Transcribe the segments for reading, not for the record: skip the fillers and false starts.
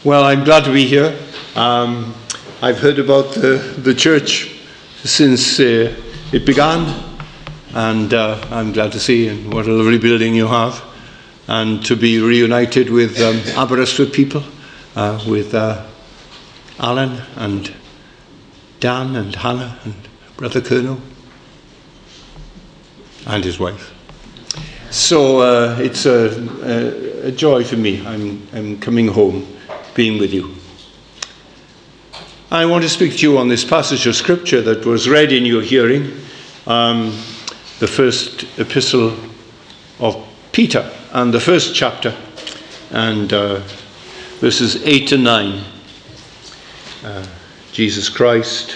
Well, I'm glad to be here. I've heard about the church since it began, and I'm glad to see what a lovely building you have, and to be reunited with Aberystwyth people, with Alan and Dan and Hannah and Brother Colonel and his wife. So it's a joy for me. I'm coming home, being with you. I want to speak to you on this passage of scripture that was read in your hearing, the first epistle of Peter, and the first chapter, and verses 8 and 9. Jesus Christ,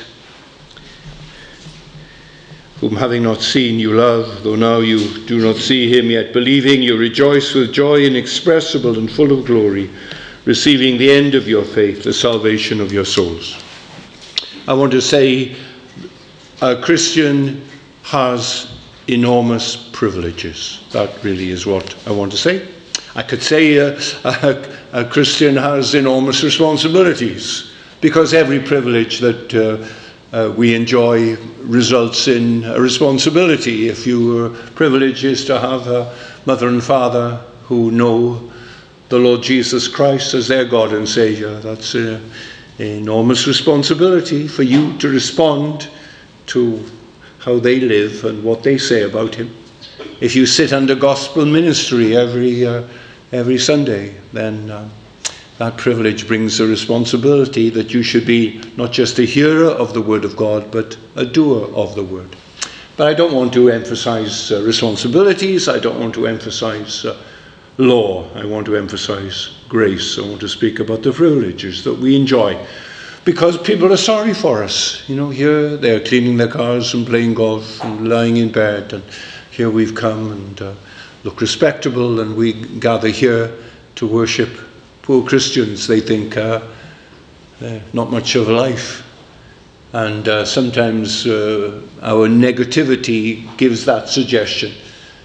whom having not seen you love, though now you do not see him, yet believing you rejoice with joy inexpressible and full of glory, receiving the end of your faith, the salvation of your souls. I want to say a Christian has enormous privileges. That really is what I want to say. I could say a Christian has enormous responsibilities, because every privilege that we enjoy results in a responsibility. If your privilege is to have a mother and father who know the Lord Jesus Christ as their God and Saviour, that's an enormous responsibility for you to respond to how they live and what they say about him. If you sit under gospel ministry every Sunday, then that privilege brings a responsibility that you should be not just a hearer of the word of God, but a doer of the word. But I don't want to emphasize responsibilities. I don't want to emphasize law. I want to emphasize grace. I want to speak about the privileges that we enjoy, because people are sorry for us. You know, here they're cleaning their cars and playing golf and lying in bed, and here we've come and look respectable, and we gather here to worship. Poor Christians, they think they're not much of a life. And sometimes our negativity gives that suggestion.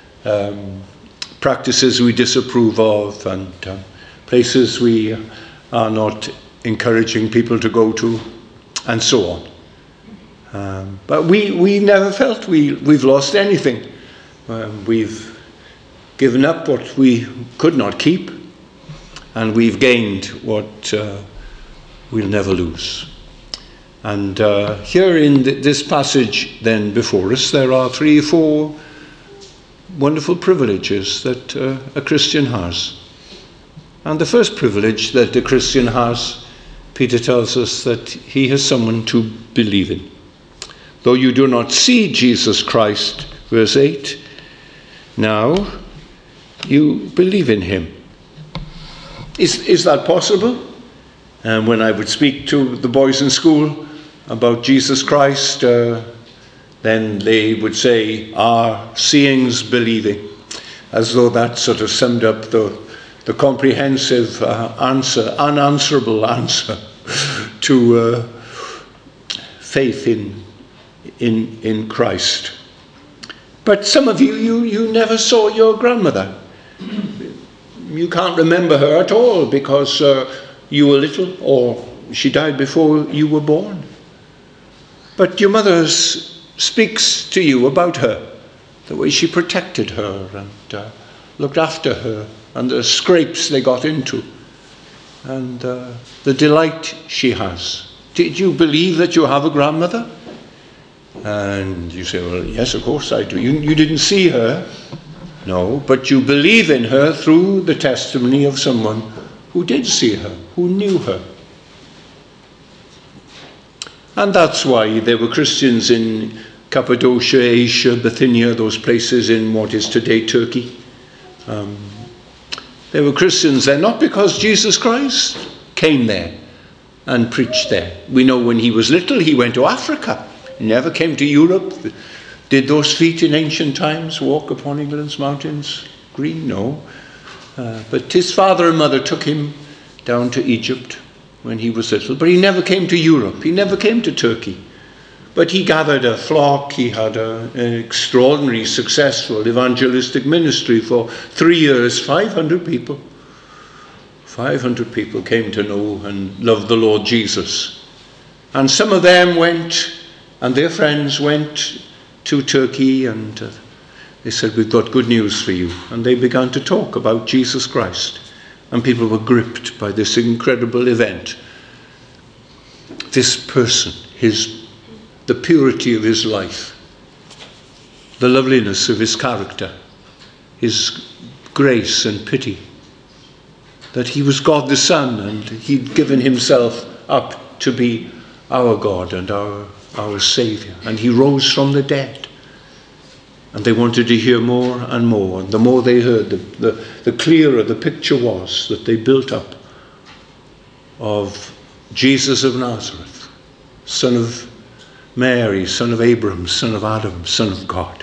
Practices we disapprove of, and places we are not encouraging people to go to, and so on. But we never felt we've lost anything. We've given up what we could not keep, and we've gained what we'll never lose. And here in this passage then before us, there are 3 or 4 wonderful privileges that a Christian has. And the first privilege that a Christian has, Peter tells us that he has someone to believe in. Though you do not see Jesus Christ, verse 8, now you believe in him. Is that possible? And when I would speak to the boys in school about Jesus Christ, then they would say, seeing's believing, as though that sort of summed up the comprehensive unanswerable answer to faith in Christ. But some of you never saw your grandmother. You can't remember her at all because you were little, or she died before you were born. But your mother speaks to you about her, the way she protected her and looked after her, and the scrapes they got into, and the delight she has. Did you believe that you have a grandmother? And you say, well, yes, of course I do. You didn't see her. No, but you believe in her through the testimony of someone who did see her, who knew her. And that's why there were Christians in Cappadocia, Asia, Bithynia, those places in what is today Turkey. There were Christians there not because Jesus Christ came there and preached there. We know when he was little, he went to Africa. He never came to Europe. Did those feet in ancient times walk upon England's mountains green? No. But his father and mother took him down to Egypt when he was little. But he never came to Europe. He never came to Turkey. But he gathered a flock. He had an extraordinary, successful evangelistic ministry for 3 years, 500 people. 500 people came to know and love the Lord Jesus. And some of them went, and their friends went to Turkey, and they said, we've got good news for you. And they began to talk about Jesus Christ. And people were gripped by this incredible event. This person, the purity of his life, the loveliness of his character, his grace and pity, that he was God the Son, and he'd given himself up to be our God and our Saviour, and he rose from the dead. And they wanted to hear more and more, and the more they heard, the clearer the picture was that they built up of Jesus of Nazareth, son of Mary, son of Abraham, son of Adam, son of God.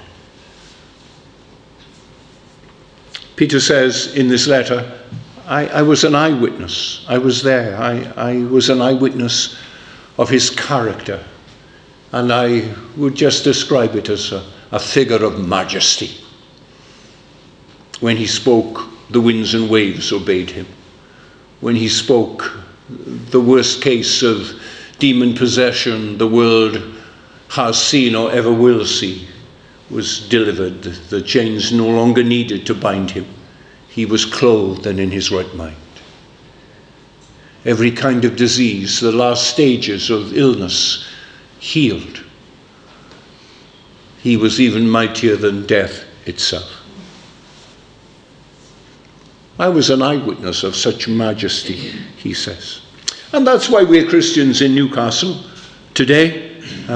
Peter says in this letter, I was an eyewitness. I was there. I was an eyewitness of his character. And I would just describe it as a figure of majesty. When he spoke, the winds and waves obeyed him. When he spoke, the worst case of demon possession the world has seen or ever will see was delivered. The chains no longer needed to bind him. He was clothed and in his right mind. Every kind of disease, the last stages of illness, healed. He was even mightier than death itself. I was an eyewitness of such majesty, he says. And that's why we're Christians in Newcastle today.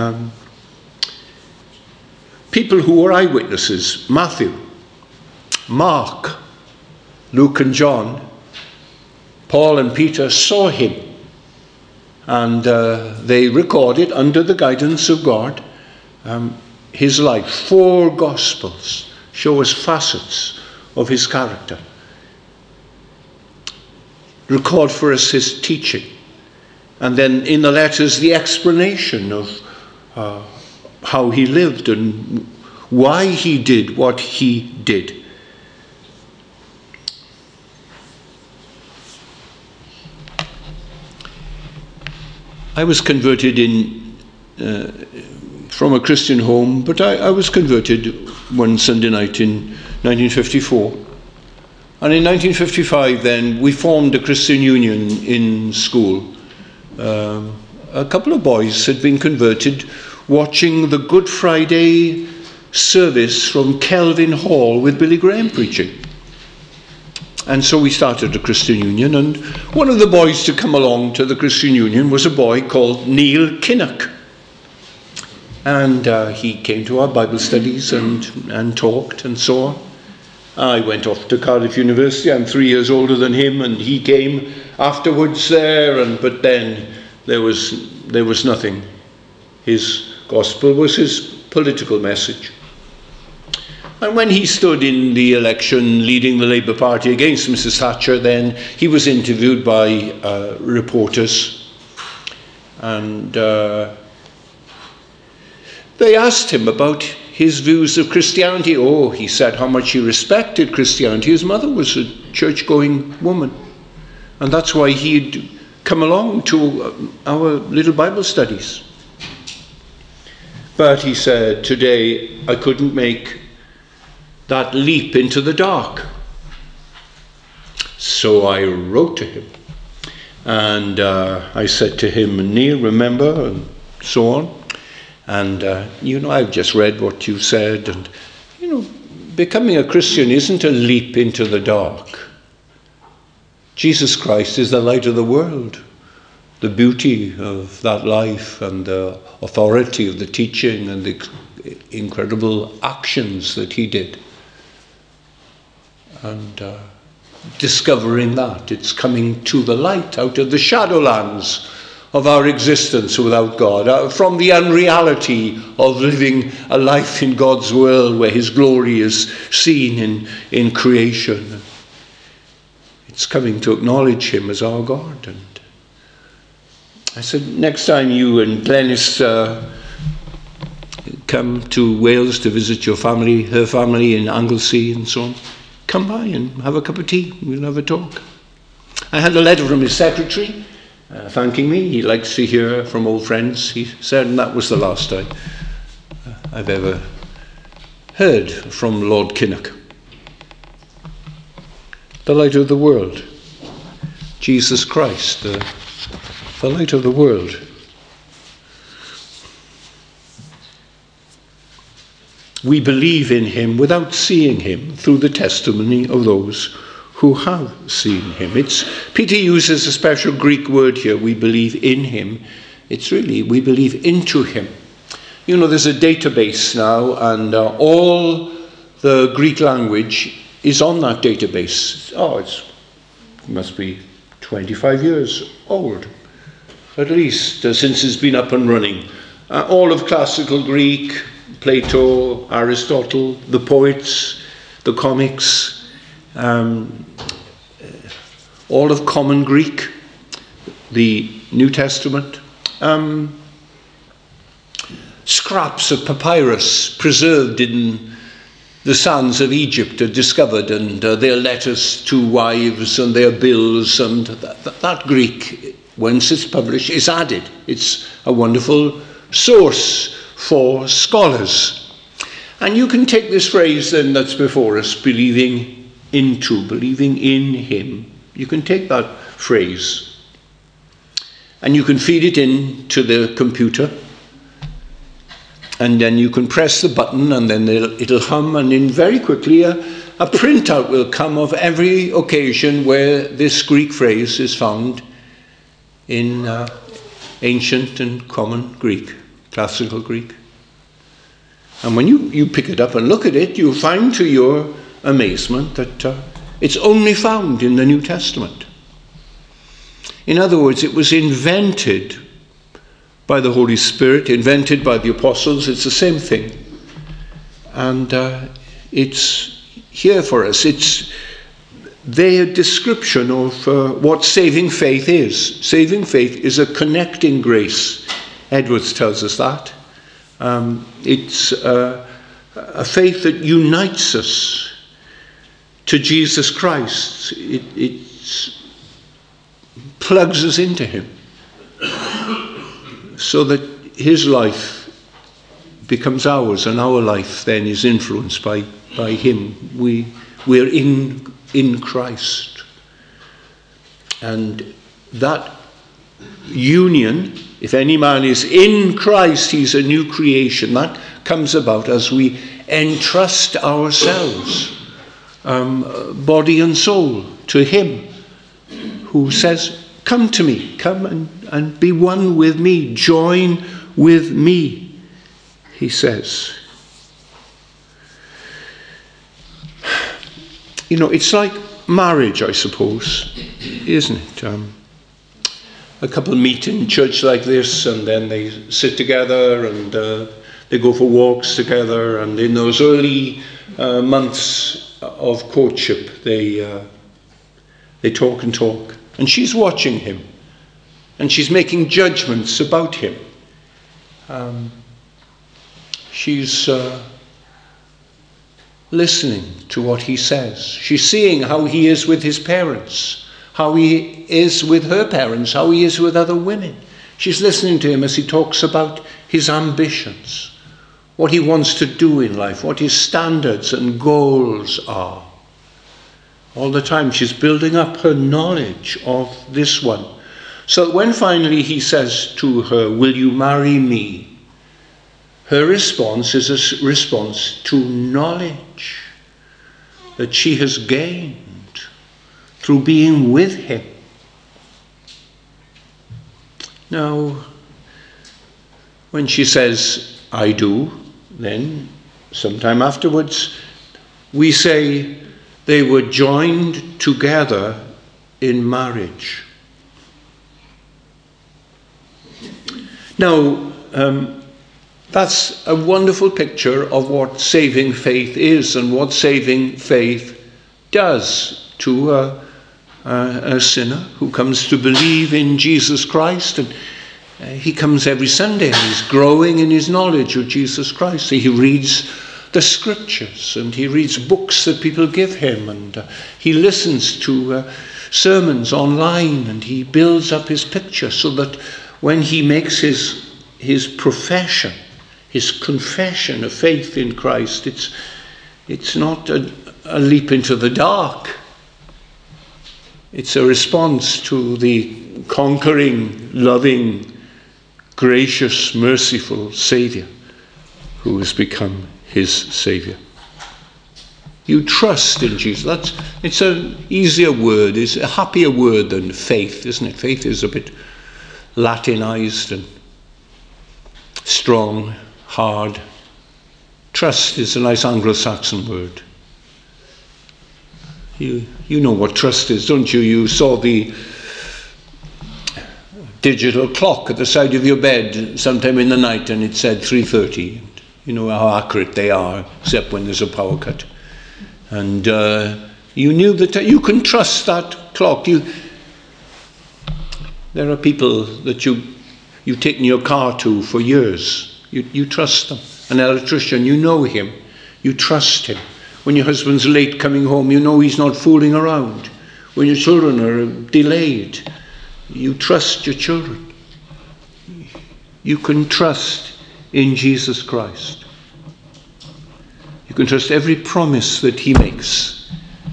People who were eyewitnesses, Matthew, Mark, Luke and John, Paul and Peter saw him, and they recorded under the guidance of God his life. 4 Gospels show us facets of his character. Record for us his teaching, and then in the letters the explanation of how he lived and why he did what he did. I was converted from a Christian home, but I was converted one Sunday night in 1954. And in 1955 then, we formed a Christian union in school. A couple of boys had been converted watching the Good Friday service from Kelvin Hall with Billy Graham preaching. And so we started a Christian union, and one of the boys to come along to the Christian union was a boy called Neil Kinnock. And he came to our Bible studies and talked and so on. I went off to Cardiff University. I'm 3 years older than him, and he came afterwards there, but then there was nothing. His gospel was his political message. And when he stood in the election leading the Labour Party against Mrs. Thatcher, then he was interviewed by reporters, and they asked him about his views of Christianity. Oh, he said how much he respected Christianity. His mother was a church-going woman, and that's why he'd come along to our little Bible studies. But he said, today I couldn't make that leap into the dark. So I wrote to him, and I said to him, Neil, remember, and so on. And, I've just read what you said, and, becoming a Christian isn't a leap into the dark. Jesus Christ is the light of the world. The beauty of that life and the authority of the teaching and the incredible actions that he did. And discovering that, it's coming to the light out of the shadowlands of our existence without God, from the unreality of living a life in God's world where his glory is seen in creation. It's coming to acknowledge him as our God. And I said, next time you and Glenys come to Wales to visit your family, her family in Anglesey and so on, come by and have a cup of tea. We'll have a talk. I had a letter from his secretary thanking me. He likes to hear from old friends, he said, and that was the last I've ever heard from Lord Kinnock. The light of the world. Jesus Christ, the light of the world. We believe in him without seeing him through the testimony of those who have seen him. Peter uses a special Greek word here, we believe in him. It's really, we believe into him. You know, there's a database now, and all the Greek language is on that database. It must be 25 years old, at least, since it's been up and running. All of classical Greek, Plato, Aristotle, the poets, the comics, all of Common Greek, the New Testament, scraps of papyrus preserved in the sands of Egypt are discovered, and their letters to wives and their bills, and that Greek, once it's published, is added. It's a wonderful source for scholars. And you can take this phrase then that's before us, believing in him. You can take that phrase and you can feed it into the computer, and then you can press the button, and then it'll hum, and then very quickly a printout will come of every occasion where this Greek phrase is found in ancient and common Greek, classical Greek. And when you pick it up and look at it, you find to your amazement that it's only found in the New Testament. In other words, it was invented by the Holy Spirit, invented by the apostles. It's the same thing. And it's here for us. It's their description of what saving faith is. Saving faith is a connecting grace. Edwards tells us that. It's a faith that unites us to Jesus Christ. It plugs us into him so that his life becomes ours, and our life then is influenced by him. We're in Christ. And that union, if any man is in Christ, he's a new creation. That comes about as we entrust ourselves, body and soul, to him who says, come to me, come and be one with me, join with me, he says. You know, it's like marriage, I suppose, isn't it? A couple meet in church like this, and then they sit together, and they go for walks together, and in those early months of courtship, they talk and talk. And she's watching him, and she's making judgments about him. She's listening to what he says. She's seeing how he is with his parents, how he is with her parents, how he is with other women. She's listening to him as he talks about his ambitions, what he wants to do in life, what his standards and goals are. All the time she's building up her knowledge of this one. So that when finally he says to her, will you marry me? Her response is a response to knowledge that she has gained through being with him. Now, when she says, I do, then sometime afterwards, we say they were joined together in marriage. Now, that's a wonderful picture of what saving faith is and what saving faith does to a sinner who comes to believe in Jesus Christ. And he comes every Sunday and he's growing in his knowledge of Jesus Christ. He reads the scriptures and he reads books that people give him, and he listens to sermons online, and he builds up his picture so that when he makes his profession, his confession of faith in Christ, it's not a leap into the dark. It's a response to the conquering, loving, gracious, merciful Saviour who has become his Saviour. You trust in Jesus. It's an easier word, it's a happier word than faith, isn't it? Faith is a bit Latinized and strong, hard. Trust is a nice Anglo-Saxon word. You know what trust is, don't you? You saw the digital clock at the side of your bed sometime in the night and it said 3:30. You know how accurate they are, except when there's a power cut. And you knew that you can trust that clock. There are people that you've taken your car to for years. You trust them. An electrician, you know him. You trust him. When your husband's late coming home, you know he's not fooling around. When your children are delayed, you trust your children. You can trust in Jesus Christ. You can trust every promise that he makes.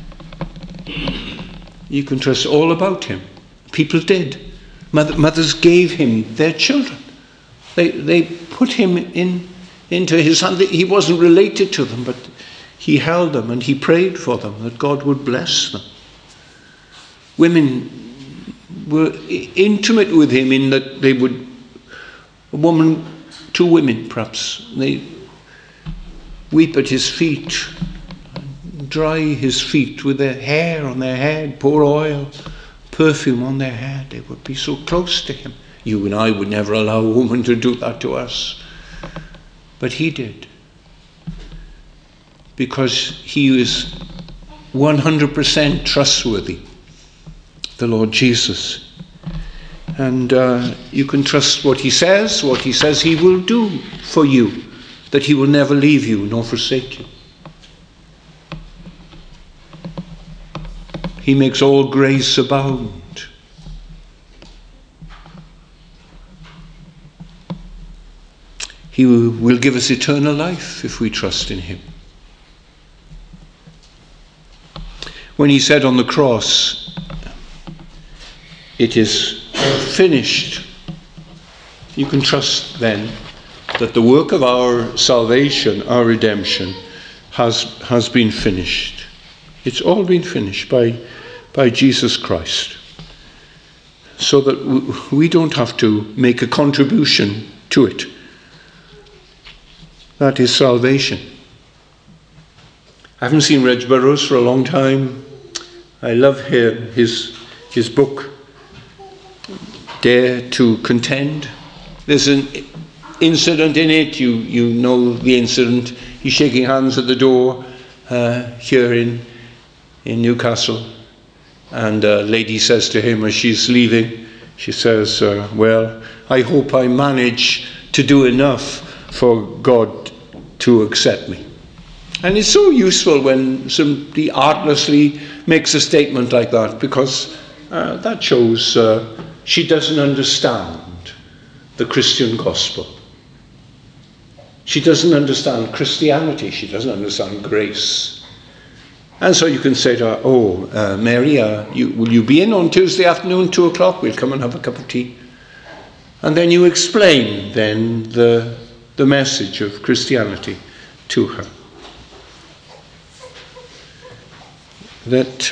You can trust all about him. People did. Mothers gave him their children. They put him into his hand. He wasn't related to them, but he held them and he prayed for them, that God would bless them. Women were intimate with him in that they would, two women perhaps, they weep at his feet, dry his feet with their hair on their head, pour oil, perfume on their head. They would be so close to him. You and I would never allow a woman to do that to us. But he did. Because he is 100% trustworthy, the Lord Jesus. And you can trust what he says he will do for you, that he will never leave you nor forsake you. He makes all grace abound. He will give us eternal life if we trust in him. When he said on the cross, "It is finished," you can trust then that the work of our salvation, our redemption, has been finished. It's all been finished by Jesus Christ. So that we don't have to make a contribution to it. That is salvation. I haven't seen Reg Burrows for a long time. I love his book, Dare to Contend. There's an incident in it. You know the incident. He's shaking hands at the door here in Newcastle. And a lady says to him as she's leaving, she says, well, I hope I manage to do enough for God to accept me. And it's so useful when somebody artlessly makes a statement like that, because that shows she doesn't understand the Christian gospel. She doesn't understand Christianity. She doesn't understand grace. And so you can say to her, Mary, will you be in on Tuesday afternoon, 2:00? We'll come and have a cup of tea. And then you explain then the message of Christianity to her. That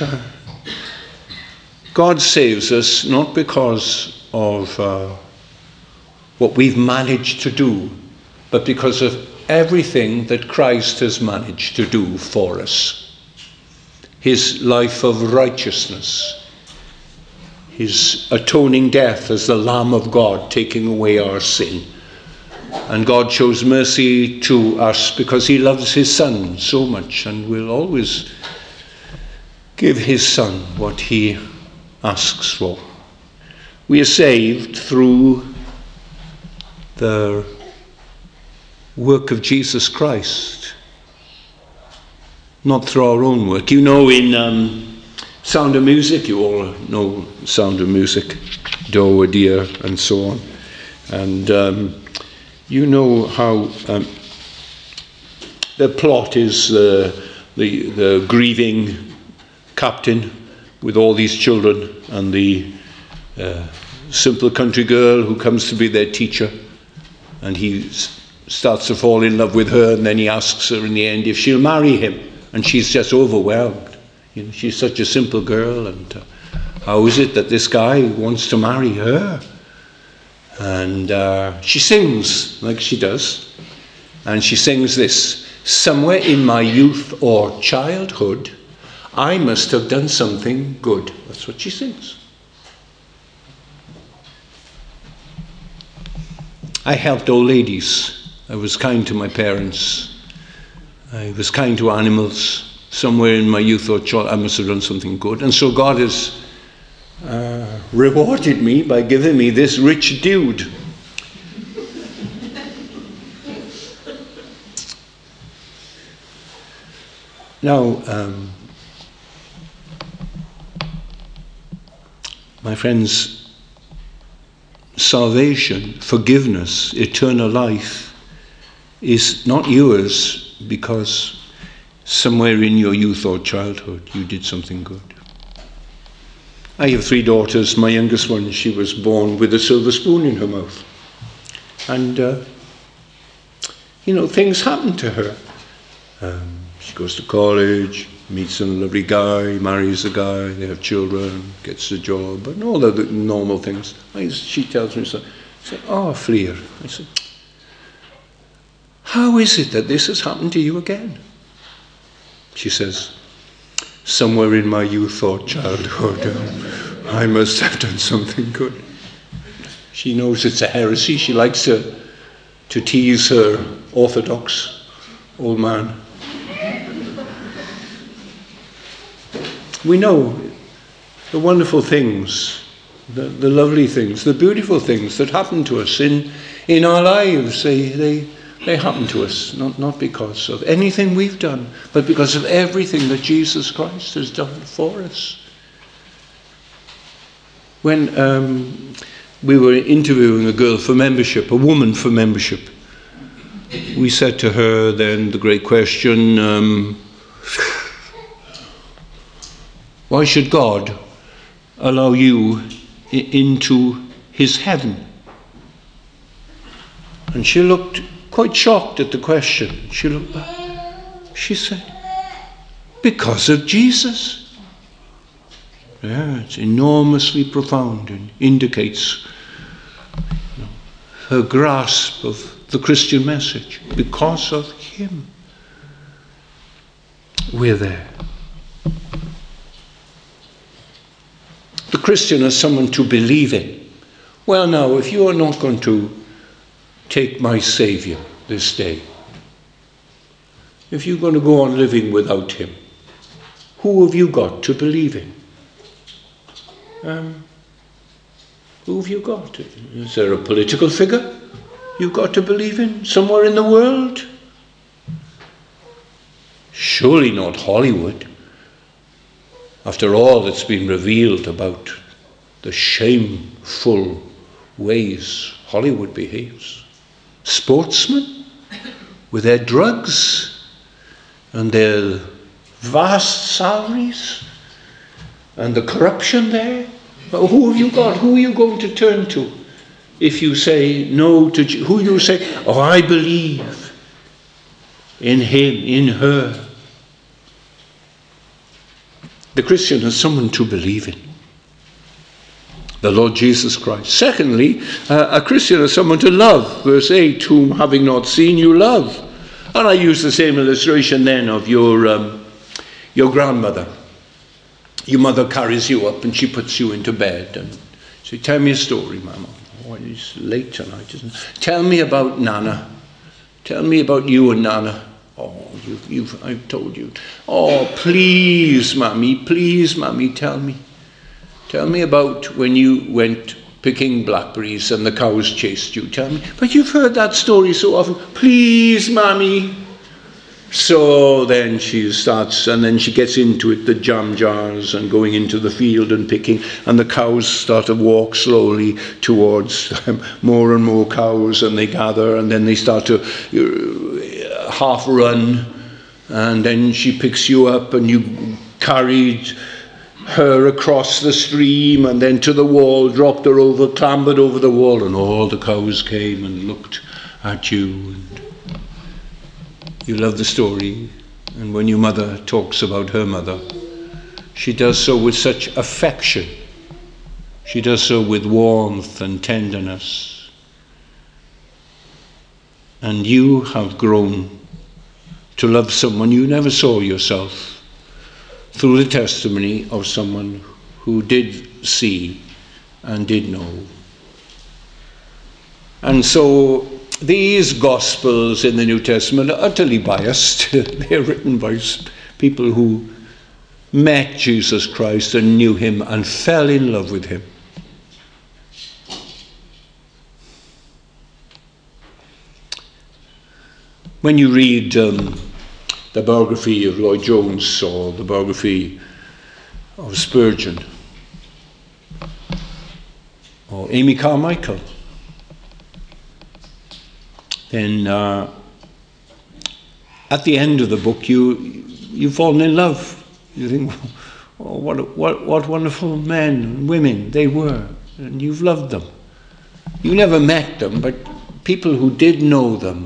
God saves us not because of what we've managed to do, but because of everything that Christ has managed to do for us. His life of righteousness, his atoning death as the Lamb of God taking away our sin. And God shows mercy to us because he loves his Son so much and will always give his Son what he asks for. We are saved through the work of Jesus Christ, not through our own work. You know, in Sound of Music, you all know Sound of Music, Doe, Deer, and so on. And you know how the plot is the grieving captain with all these children and the simple country girl who comes to be their teacher, and he starts to fall in love with her, and then he asks her in the end if she'll marry him, and she's just overwhelmed. You know, she's such a simple girl, and how is it that this guy wants to marry her? And she sings like she does, and she sings this: somewhere in my youth or childhood I must have done something good. That's what she sings. I helped old ladies. I was kind to my parents. I was kind to animals. Somewhere in my youth or childhood I must have done something good. And so God has rewarded me by giving me this rich dude. Now, my friends, salvation, forgiveness, eternal life is not yours because somewhere in your youth or childhood you did something good. I have 3 daughters. My youngest one, she was born with a silver spoon in her mouth. And, things happen to her. She goes to college, meets a lovely guy, marries a guy, they have children, gets a job, and all the normal things. She tells me, Fleer. I said, how is it that this has happened to you again? She says, somewhere in my youth or childhood, I must have done something good. She knows it's a heresy. She likes to tease her orthodox old man. We know the wonderful things, the lovely things, the beautiful things that happen to us in our lives. They happen to us, not because of anything we've done, but because of everything that Jesus Christ has done for us. When we were interviewing a girl for membership, a woman for membership, we said to her then the great question, why should God allow you into his heaven? And she looked quite shocked at the question. She looked back. She said, because of Jesus. Yeah, it's enormously profound and indicates her grasp of the Christian message. Because of him, we're there. The Christian is someone to believe in. Well, now, if you are not going to take my Saviour this day, if you're going to go on living without him, who have you got to believe in? Who have you got? Is there a political figure you've got to believe in somewhere in the world? Surely not Hollywood. After all that's been revealed about the shameful ways Hollywood behaves. Sportsmen with their drugs and their vast salaries and the corruption there. Well, who have you got? Who are you going to turn to if you say no to who you say, oh, I believe in him, in her? The Christian is someone to believe in. The Lord Jesus Christ. Secondly, a Christian is someone to love. Verse 8, whom having not seen you love. And I use the same illustration then of your grandmother. Your mother carries you up and she puts you into bed and she says, tell me a story, Mama. Oh, it's late tonight, isn't it? Tell me about Nana. Tell me about you and Nana. Oh, I've told you. Oh, please, Mammy, tell me. Tell me about when you went picking blackberries and the cows chased you. Tell me. But you've heard that story so often. Please, Mammy. So then she starts, and then she gets into it, the jam jars and going into the field and picking, and the cows start to walk slowly towards more and more cows, and they gather, and then they start to half run, and then she picks you up, and you carried her across the stream, and then to the wall, dropped her over, clambered over the wall, and all the cows came and looked at you. And you love the story, and when your mother talks about her mother, she does so with such affection. She does so with warmth and tenderness. And you have grown to love someone you never saw yourself through the testimony of someone who did see and did know. And so these Gospels in the New Testament are utterly biased. They're written by people who met Jesus Christ and knew him and fell in love with him. When you read the biography of Lloyd Jones or the biography of Spurgeon or Amy Carmichael, then at the end of the book you've fallen in love. You think, oh, what wonderful men and women they were, and you've loved them. You never met them, but people who did know them,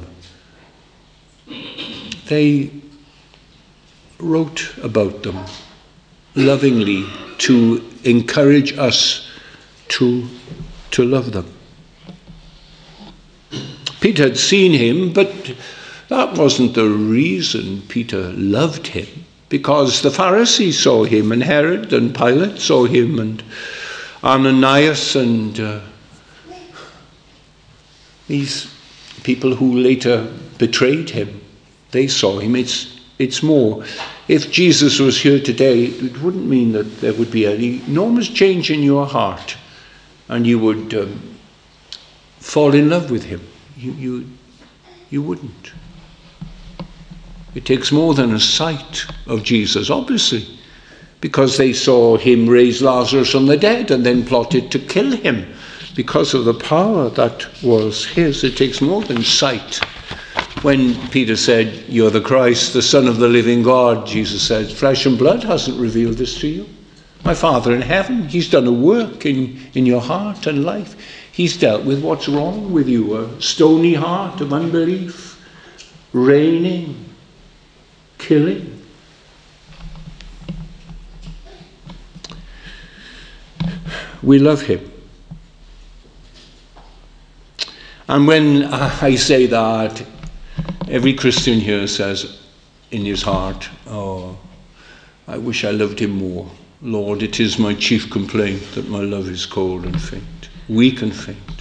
they wrote about them lovingly to encourage us to love them. Peter had seen him, but that wasn't the reason Peter loved him, because the Pharisees saw him, and Herod and Pilate saw him, and Ananias and these people who later betrayed him, they saw him. It's more, if Jesus was here today, it wouldn't mean that there would be an enormous change in your heart and you would fall in love with him. You wouldn't. It takes more than a sight of Jesus, obviously, because they saw him raise Lazarus from the dead and then plotted to kill him because of the power that was his. It takes more than sight. When Peter said, "You're the Christ, the Son of the living God," Jesus said, "Flesh and blood hasn't revealed this to you. My Father in heaven, he's done a work in your heart and life. He's dealt with what's wrong with you, a stony heart of unbelief, reigning, killing." We love him. And when I say that, every Christian here says in his heart, "Oh, I wish I loved him more. Lord, it is my chief complaint that my love is cold and faint, weak and faint."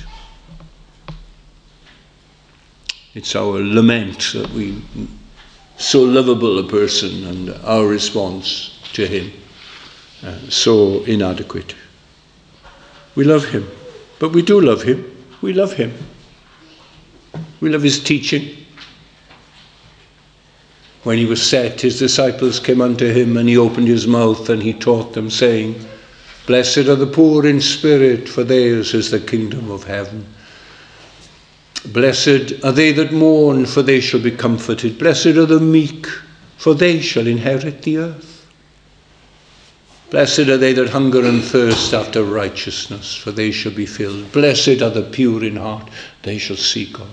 It's our lament that we, so lovable a person, and our response to him, so inadequate. We love him, but we do love him. We love him. We love his teaching. When he was set, his disciples came unto him, and he opened his mouth, and he taught them, saying, "Blessed are the poor in spirit, for theirs is the kingdom of heaven. Blessed are they that mourn, for they shall be comforted. Blessed are the meek, for they shall inherit the earth. Blessed are they that hunger and thirst after righteousness, for they shall be filled. Blessed are the pure in heart, they shall see God.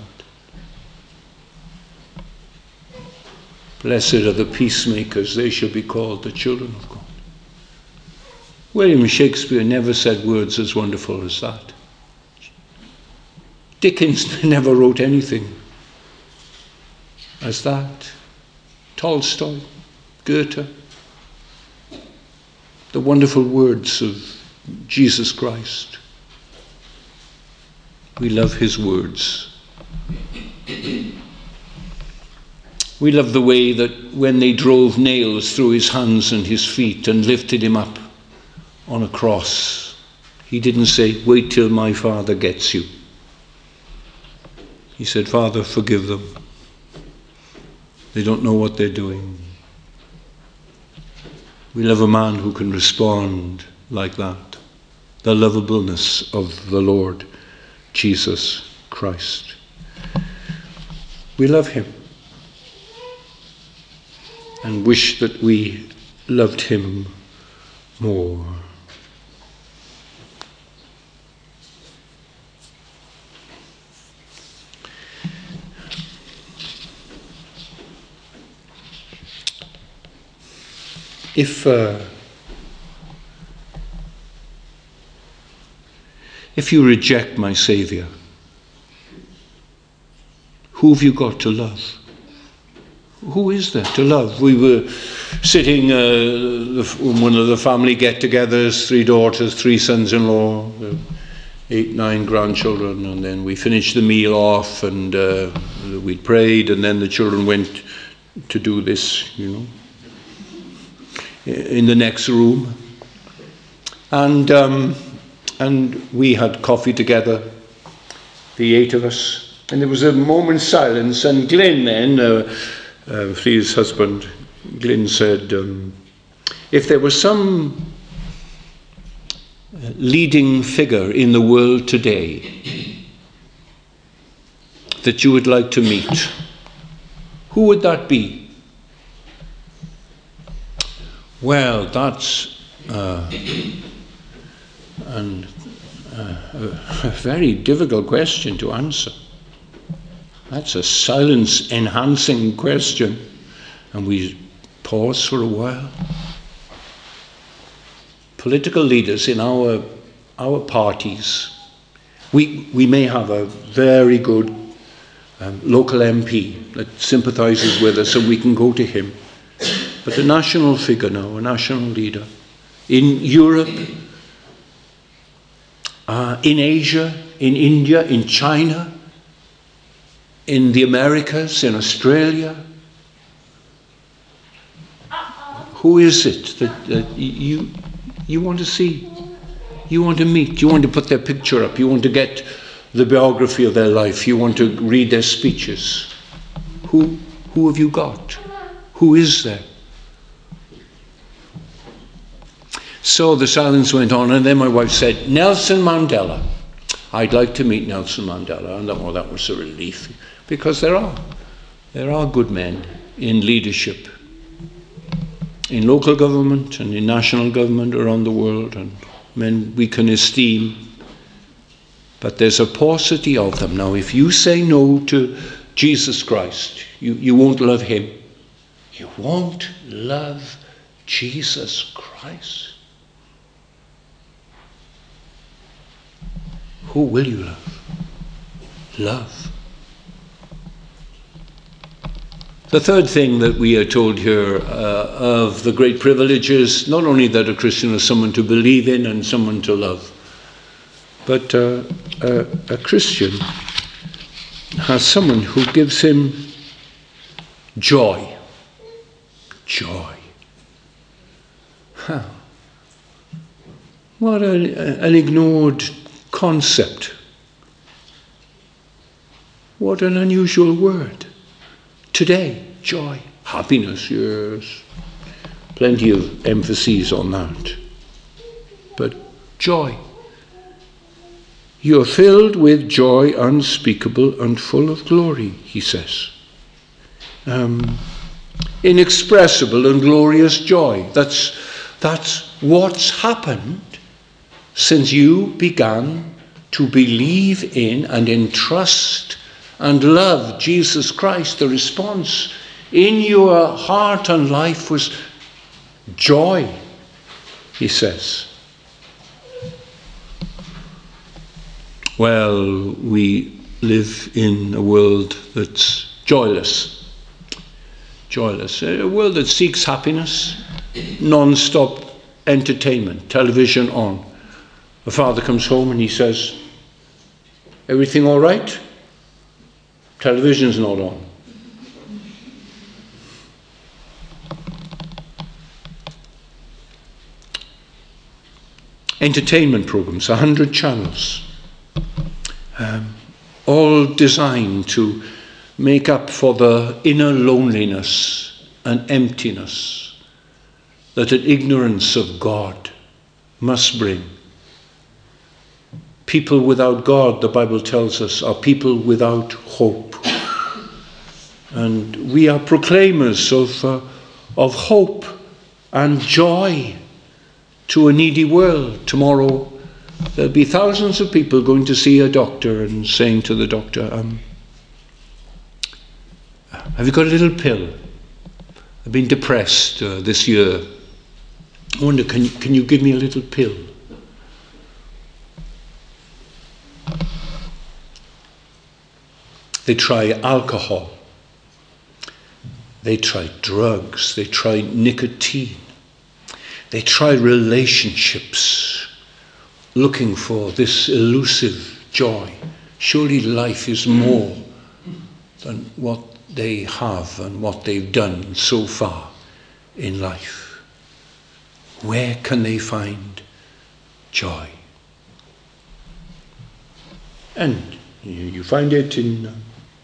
Blessed are the peacemakers, they shall be called the children of God." William Shakespeare never said words as wonderful as that. Dickens never wrote anything as that. Tolstoy, Goethe, the wonderful words of Jesus Christ. We love his words. We love the way that when they drove nails through his hands and his feet and lifted him up on a cross, he didn't say, "Wait till my Father gets you." He said, "Father, forgive them. They don't know what they're doing. We love a man who can respond like that. The lovableness of the Lord Jesus Christ. We love him and wish that we loved him more. If you reject my Saviour, who have you got to love? Who is there to love? We were sitting in one of the family get-togethers, 3 daughters, 3 sons-in-law, 8, 9 grandchildren, and then we finished the meal off, and we prayed, and then the children went to do this, in the next room, and we had coffee together, the 8 of us, and there was a moment's silence, and Glyn then, Flea's husband, Glyn said, if there was some leading figure in the world today that you would like to meet, who would that be? Well, that's a very difficult question to answer. That's a silence-enhancing question. And we pause for a while. Political leaders in our parties, we may have a very good local MP that sympathises with us and we can go to him. But a national figure now, a national leader, in Europe, in Asia, in India, in China, in the Americas, in Australia, who is it that you want to see, you want to meet, you want to put their picture up, you want to get the biography of their life, you want to read their speeches? Who have you got? Who is there? So the silence went on, and then my wife said, Nelson Mandela. I'd like to meet Nelson Mandela. And that was a relief, because there are good men in leadership, in local government and in national government around the world, and men we can esteem. But there's a paucity of them. Now, if you say no to Jesus Christ, you won't love him. You won't love Jesus Christ. Who will you love? Love. The third thing that we are told here of the great privilege is not only that a Christian is someone to believe in and someone to love, but a Christian has someone who gives him joy. Joy. Huh. What an ignored concept. What an unusual word. Today, joy. Happiness, yes. Plenty of emphases on that. But joy. You're filled with joy unspeakable and full of glory, he says. Inexpressible and glorious joy. That's what's happened since you began to believe in and entrust and love Jesus Christ. The response in your heart and life was joy, he says. Well, we live in a world that's joyless. Joyless. A world that seeks happiness, non-stop entertainment, television on. The father comes home and he says, everything all right? Television's not on. Entertainment programs, 100 channels, all designed to make up for the inner loneliness and emptiness that an ignorance of God must bring. People without God, the Bible tells us, are people without hope. And we are proclaimers of hope and joy to a needy world. Tomorrow there'll be thousands of people going to see a doctor and saying to the doctor, have you got a little pill? I've been depressed this year. I wonder, can you give me a little pill? They try alcohol. They try drugs. They try nicotine. They try relationships, looking for this elusive joy. Surely life is more than what they have and what they've done so far in life. Where can they find joy? And you find it in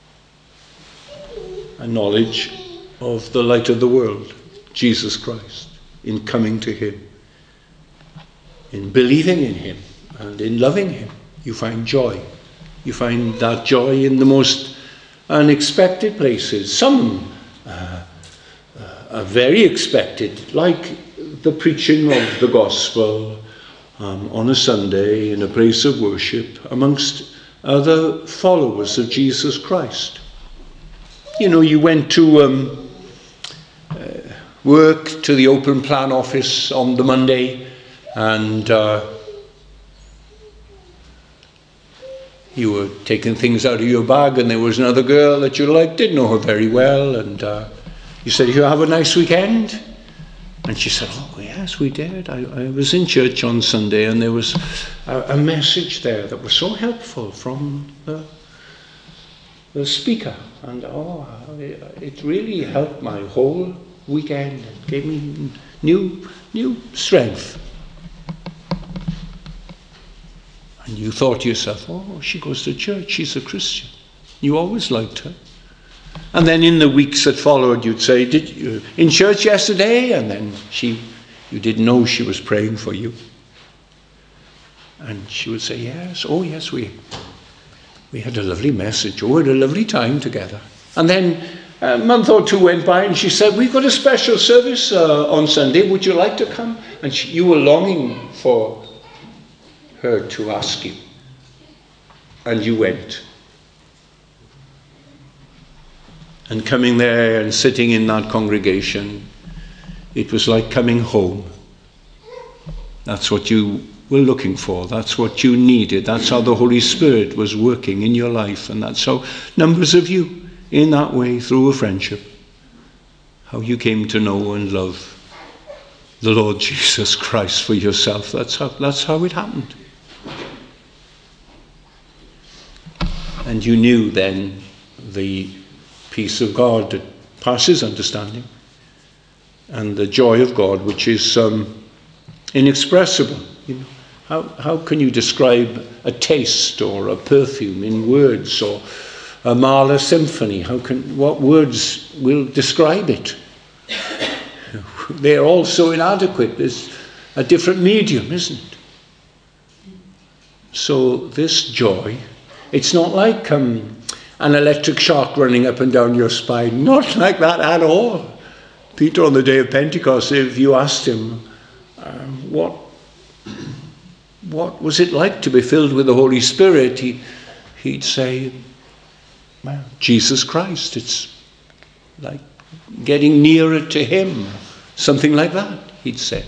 a knowledge of the light of the world, Jesus Christ, in coming to him, in believing in him, and in loving him. You find joy. You find that joy in the most unexpected places. Some are very expected, like the preaching of the gospel on a Sunday in a place of worship amongst other followers of Jesus Christ. You know, you went to work to the open plan office on the Monday, and you were taking things out of your bag, and there was another girl that you liked, didn't know her very well, and you said, "You have a nice weekend?" And she said, "Oh yes, we did. I was in church on Sunday, and there was a message there that was so helpful from the speaker, and it really helped my whole weekend. It gave me new strength." And you thought to yourself, "Oh, she goes to church, she's a Christian." You always liked her. And then in the weeks that followed, you'd say, "Did you in church yesterday?" And then you didn't know she was praying for you. And she would say, "Yes, oh yes, we had a lovely message. Oh, we had a lovely time together." And then a month or two went by, and she said, "We've got a special service on Sunday. Would you like to come?" And you were longing for her to ask you. And you went. And coming there and sitting in that congregation, it was like coming home. That's what you were looking for. That's what you needed. That's how the Holy Spirit was working in your life. And that's how numbers of you, in that way, through a friendship, how you came to know and love the Lord Jesus Christ for yourself. That's how it happened. And you knew then the peace of God that passes understanding, and the joy of God, which is inexpressible. You know, how can you describe a taste or a perfume in words, or a Mahler symphony? What words will describe it? They're all so inadequate. There's a different medium, isn't it? So this joy, it's not like an electric shock running up and down your spine. Not like that at all. Peter, on the day of Pentecost, if you asked him, what was it like to be filled with the Holy Spirit, he'd say, well, Jesus Christ. It's like getting nearer to him. Something like that, he'd say.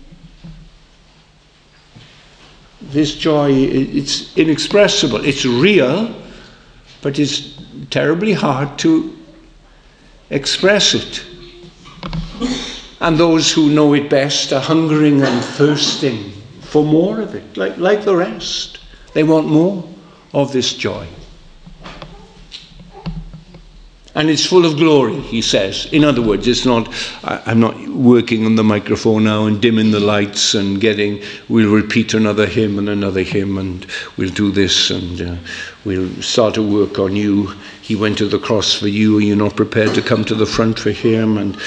This joy, it's inexpressible. It's real, but it's terribly hard to express it. And those who know it best are hungering and thirsting for more of it, like the rest. They want more of this joy. And it's full of glory, he says. In other words, it's not, I'm not working on the microphone now and dimming the lights and we'll repeat another hymn and we'll do this and we'll start to work on you. He went to the cross for you, you're not prepared to come to the front for him, and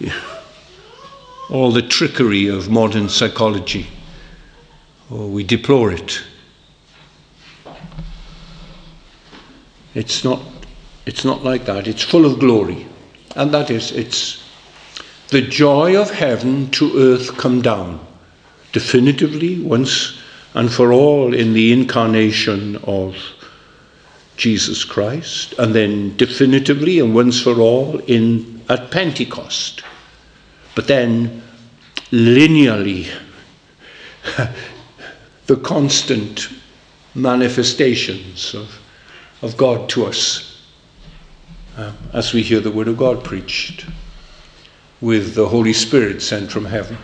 all the trickery of modern psychology. Oh, we deplore it. It's not like that. It's full of glory. And that is, it's the joy of heaven to earth come down, definitively, once and for all, in the incarnation of Jesus Christ, and then definitively and once for all at Pentecost. But then, linearly, the constant manifestations of God to us as we hear the word of God preached, with the Holy Spirit sent from heaven.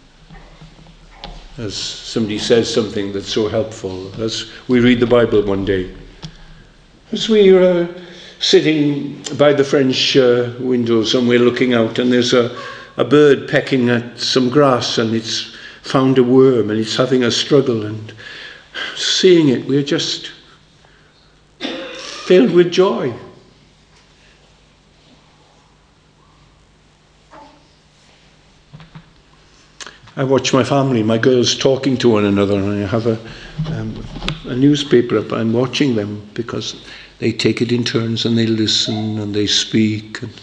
As somebody says something that's so helpful, as we read the Bible one day, as we are sitting by the French windows and we're looking out, and there's a bird pecking at some grass, and it's found a worm and it's having a struggle, and seeing it, we're just filled with joy. I watch my family, my girls talking to one another, and I have a newspaper up. I'm watching them because they take it in turns and they listen and they speak. And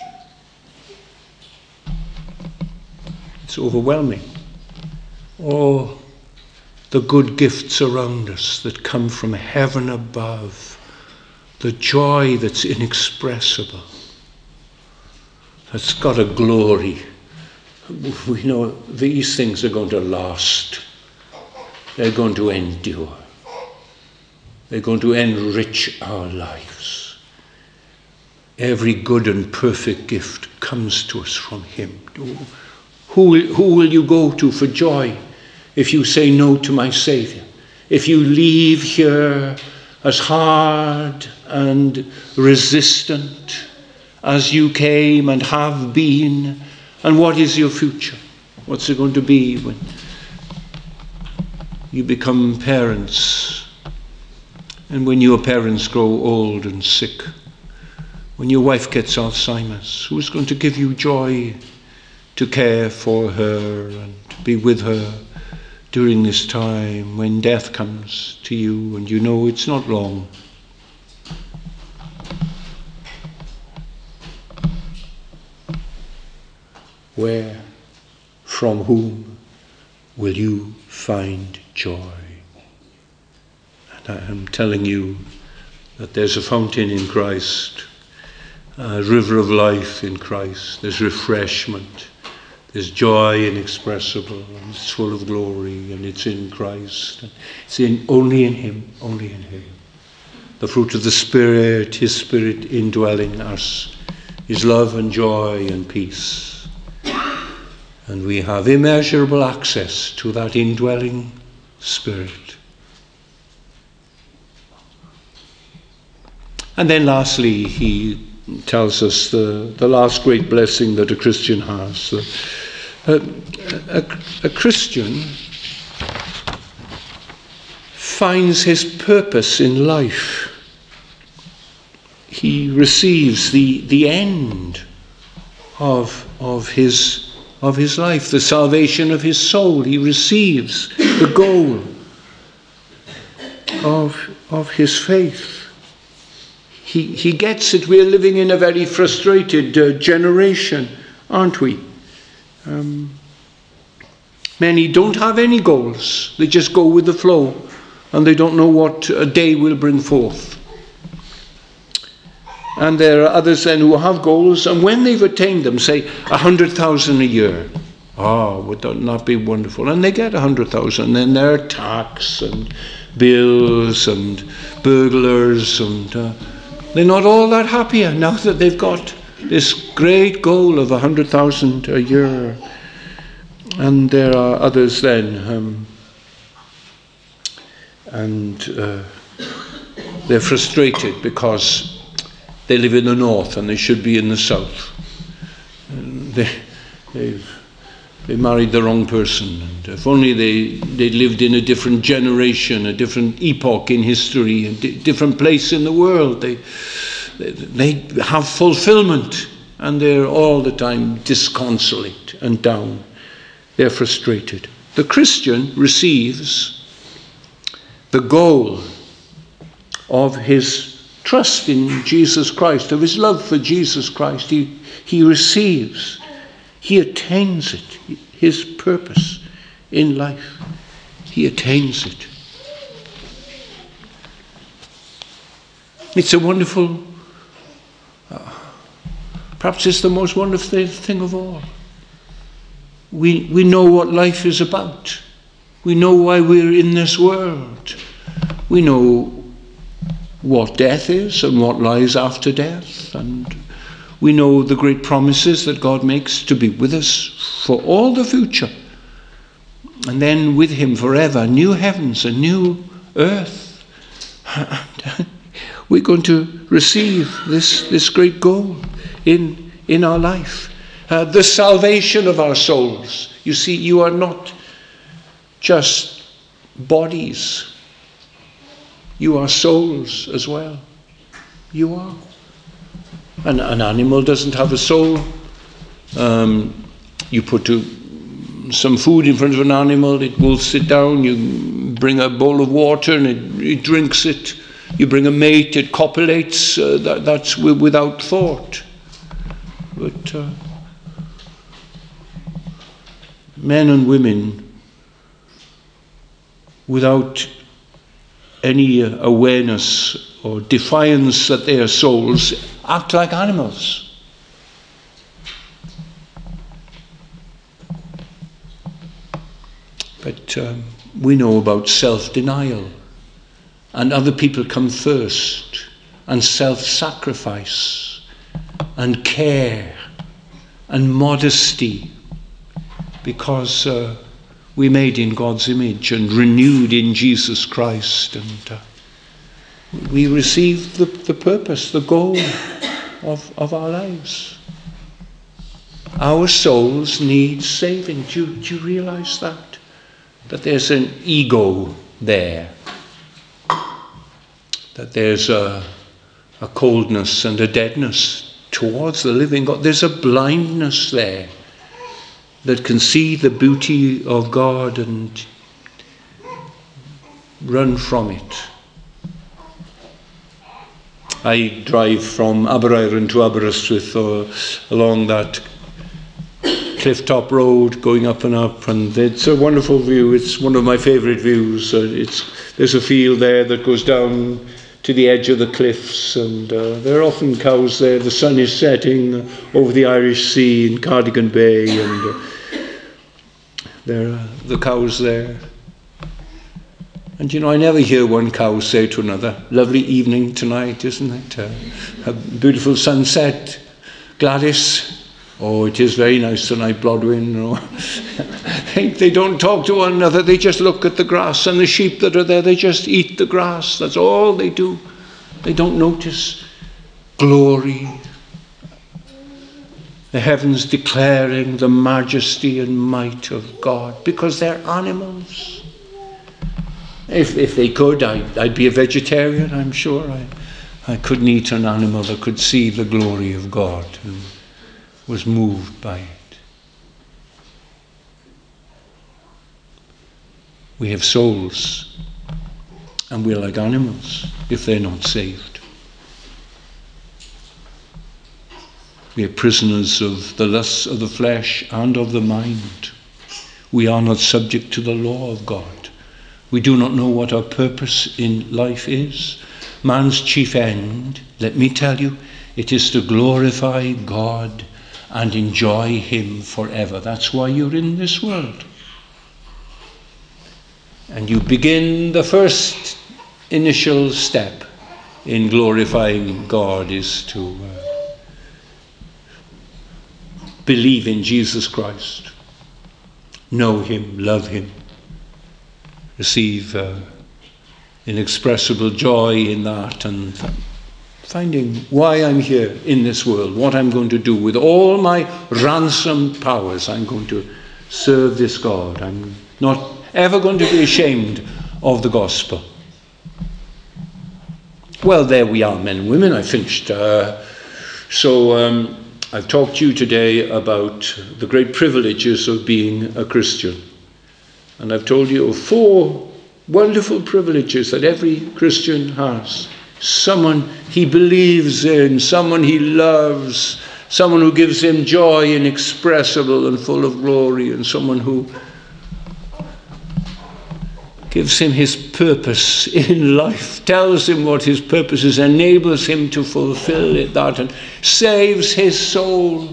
it's overwhelming. Oh, the good gifts around us that come from heaven above, the joy that's inexpressible, that's got a glory. We know these things are going to last. They're going to endure. They're going to enrich our lives. Every good and perfect gift comes to us from him. Who will you go to for joy if you say no to my Saviour? If you leave here as hard and resistant as you came and have been, and what is your future? What's it going to be when you become parents, and when your parents grow old and sick, when your wife gets Alzheimer's? Who's going to give you joy to care for her and to be with her during this time when death comes to you and you know it's not long? Where, from whom will you find joy? And I am telling you that there's a fountain in Christ, a river of life in Christ. There's refreshment, there's joy inexpressible, and it's full of glory, and it's in Christ. It's only in him, only in him. The fruit of the Spirit, his Spirit indwelling us, is love and joy and peace. And we have immeasurable access to that indwelling Spirit. And then lastly, he tells us the last great blessing that a Christian has. A Christian finds his purpose in life. He receives the end of his life, the salvation of his soul. He receives the goal of his faith. He gets it. We're living in a very frustrated generation, aren't we? Many don't have any goals. They just go with the flow, and they don't know what a day will bring forth. And there are others then who have goals, and when they've attained them, say 100,000 a year. Oh, would that not be wonderful? And they get 100,000, then there are tax and bills and burglars, and they're not all that happier now that they've got this great goal of 100,000 a year. And there are others then, they're frustrated because they live in the north and they should be in the south. They married the wrong person. And if only they lived in a different generation, a different epoch in history, a different place in the world, they have fulfillment, and they're all the time disconsolate and down. They're frustrated. The Christian receives the goal of his trust in Jesus Christ, of his love for Jesus Christ. He receives, he attains it, his purpose in life. He attains it. It's a wonderful, perhaps it's the most wonderful thing of all. We know what life is about. We know why we're in this world. We know what death is and what lies after death. And we know the great promises that God makes to be with us for all the future. And then with him forever, new heavens and new earth. We're going to receive this great goal in our life. The salvation of our souls. You see, you are not just bodies. You are souls as well. You are. An animal doesn't have a soul. You put some food in front of an animal, it will sit down. You bring a bowl of water and it drinks it. You bring a mate, it copulates. That's without thought. But men and women, without any awareness or defiance that they are souls, act like animals. But we know about self-denial, and other people come first, and self-sacrifice, and care, and modesty, because we're made in God's image and renewed in Jesus Christ, and we receive the purpose, the goal of our lives. Our souls need saving. Do you realize that? That there's an ego there. That there's a coldness and a deadness towards the living God. There's a blindness there that can see the beauty of God and run from it. I drive from Aberaeron to Aberystwyth or along that cliff-top road going up and up, and it's a wonderful view. It's one of my favourite views. There's a field there that goes down to the edge of the cliffs, and there are often cows there. The sun is setting over the Irish Sea in Cardigan Bay, and there are the cows there. And I never hear one cow say to another, "Lovely evening tonight, isn't it? A beautiful sunset, Gladys. Oh, it is very nice tonight, Blodwyn." They don't talk to one another. They just look at the grass, and the sheep that are there, they just eat the grass. That's all they do. They don't notice glory. The heavens declaring the majesty and might of God, because they're animals. If they could, I'd be a vegetarian, I'm sure. I couldn't eat an animal that could see the glory of God and was moved by it. We have souls, and we're like animals if they're not saved. We are prisoners of the lusts of the flesh and of the mind. We are not subject to the law of God. We do not know what our purpose in life is. Man's chief end, let me tell you, it is to glorify God and enjoy him forever. That's why you're in this world. And you begin, the first initial step in glorifying God is to believe in Jesus Christ, know him, love him, receive inexpressible joy in that, and finding why I'm here in this world, what I'm going to do with all my ransomed powers. I'm going to serve this God. I'm not ever going to be ashamed of the gospel. Well, there we are, men and women. I finished. So I've talked to you today about the great privileges of being a Christian. And I've told you of 4 wonderful privileges that every Christian has. Someone he believes in, someone he loves, someone who gives him joy inexpressible and full of glory, and someone who gives him his purpose in life, tells him what his purpose is, enables him to fulfill it, that, and saves his soul.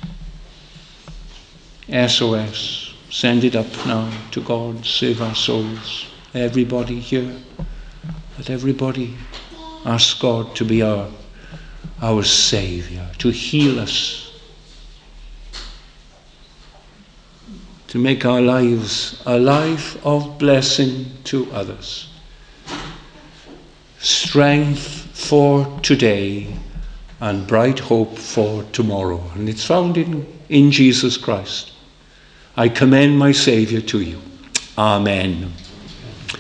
SOS. Send it up now to God. Save our souls. Everybody here. Let everybody ask God to be our Saviour, to heal us, to make our lives a life of blessing to others. Strength for today and bright hope for tomorrow. And it's found in Jesus Christ. I commend my Saviour to you. Amen.